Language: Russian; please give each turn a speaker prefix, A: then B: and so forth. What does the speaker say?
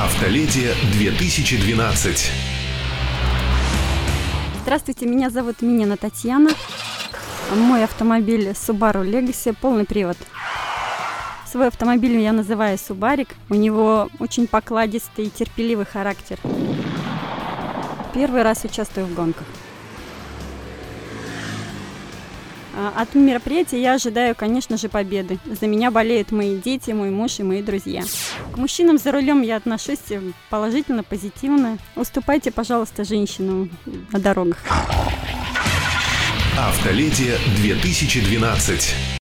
A: Автоледи 2012.
B: Здравствуйте, меня зовут Минина Татьяна. Мой автомобиль Subaru Legacy, полный привод. Свой автомобиль я называю Субарик. У него очень покладистый и терпеливый характер. Первый раз участвую в гонках. От мероприятия я ожидаю, конечно же, победы. За меня болеют мои дети, мой муж и мои друзья. К мужчинам за рулем я отношусь положительно, позитивно. Уступайте, пожалуйста, женщинам на дорогах.
A: Автоледи 2012.